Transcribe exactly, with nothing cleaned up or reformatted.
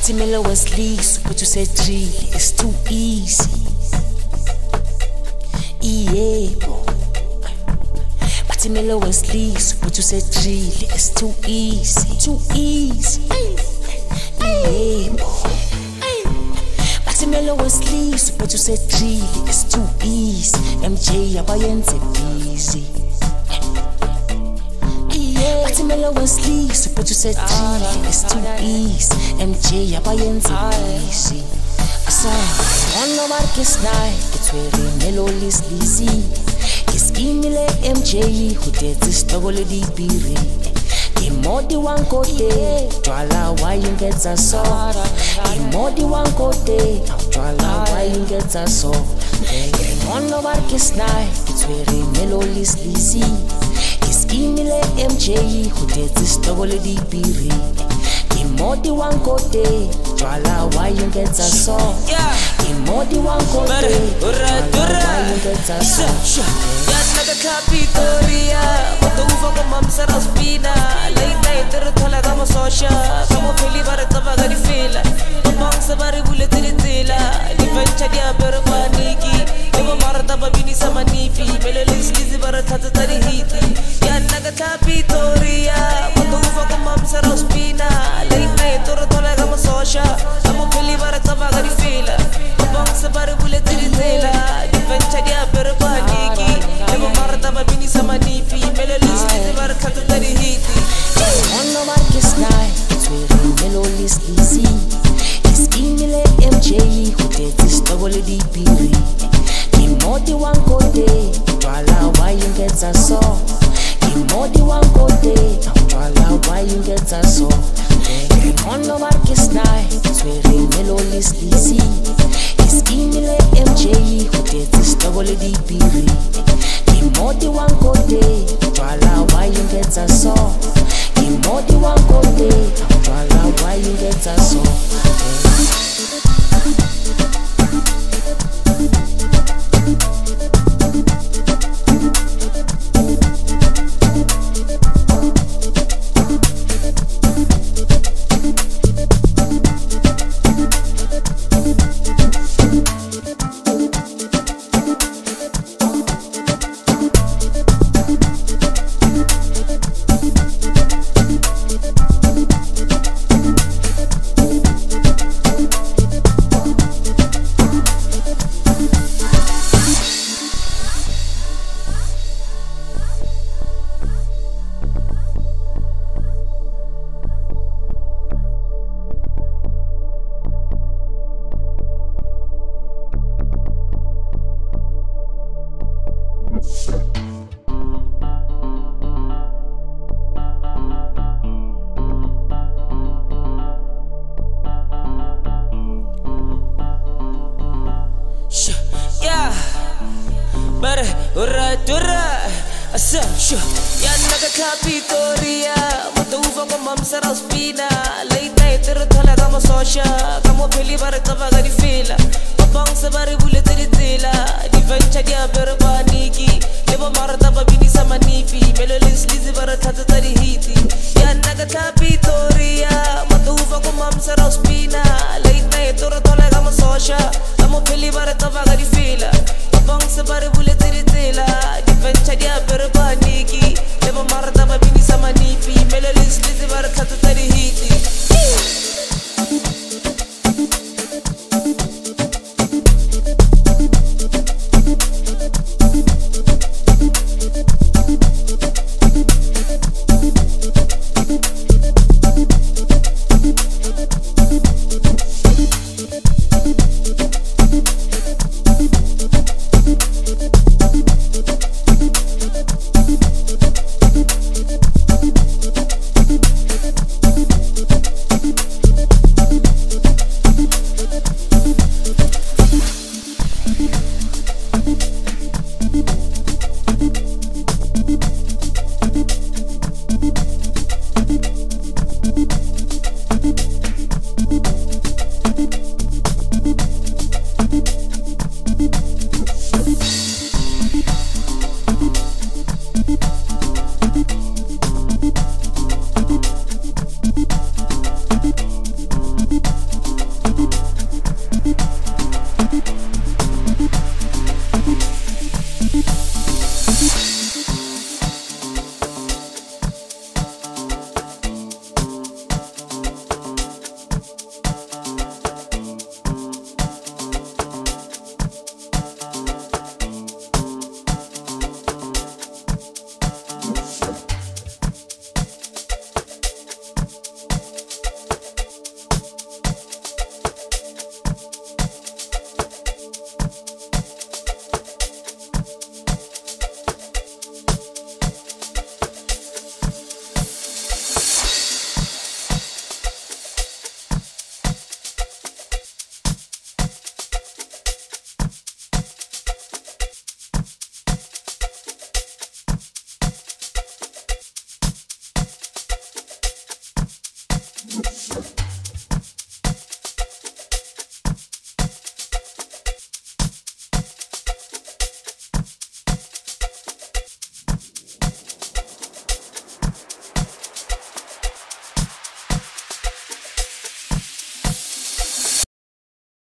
Bathi mele weslisa but you said really it's too easy. Yebo. Bathi mele weslisa but you said really it's too easy. Too easy. Yebo. Bathi mele weslisa but you said really it's too easy. M J abayenze busy. Bathi mele weslisa but you said really it's too easy. M J abayenze busy. Asa ona markes night getwere melody sleazy. Iskimile M J who did this double di biri. Imodi wankote twala why you get a so. Imodi wankote twala why you get a so. Ona markes night getwere melody sleazy. Iskimile M J who did this double di biri. Imodi wankote twala why you get a so. Imodi wankote twala why you get a so. Naga Capitoria, Motuva come Sara Spina, late night, Tola Gama Sosha, Gamo Filibar Tavagari Fila, among Sabari Bulletilla, Divenchadia Bermaniki, Eva Marta Babini Samanifi, Melolis Lizibar Tatari Hiti, Yan Naga Capitoria, Motuva come Sara Spina, late night, Tola Gama Sosha, Gamo Filibar Tavagari Fila, among Sabari Bulletilla, Divenchadia Bermaniki. Marta babini samanifi melolis lizibar tatari hiti. Ona markes night getwere melody sleazy. Iskimile M J who did this double di biri. Imodi wankote twala why you get a so. Imodi wankote twala why you get a so. Ona markes night getwere melody sleazy. Iskimile M J who did this double di biri. Imodi wankote twala why you get a so. Imodi wankote twala why you get a so. Alright, alright, I said, sure. Yan Naga Capitoria, Motuva come Sara Spina, late night, Tola Gama Sosha, Gamo Filibar Tavagari Fila, Papang Sabari Bulletilla, Divenchadia Berbaniki, Eva Marta Babini Samanifi, Melolis Lizibar Tatari Hiti, Yan Naga Capitoria, Motuva come Sara Spina, late night, Tola Gama Sosha, Gamo Filibar Tavagari Fila. Bang sabari bulletilla, Divenchadia Berbaniki,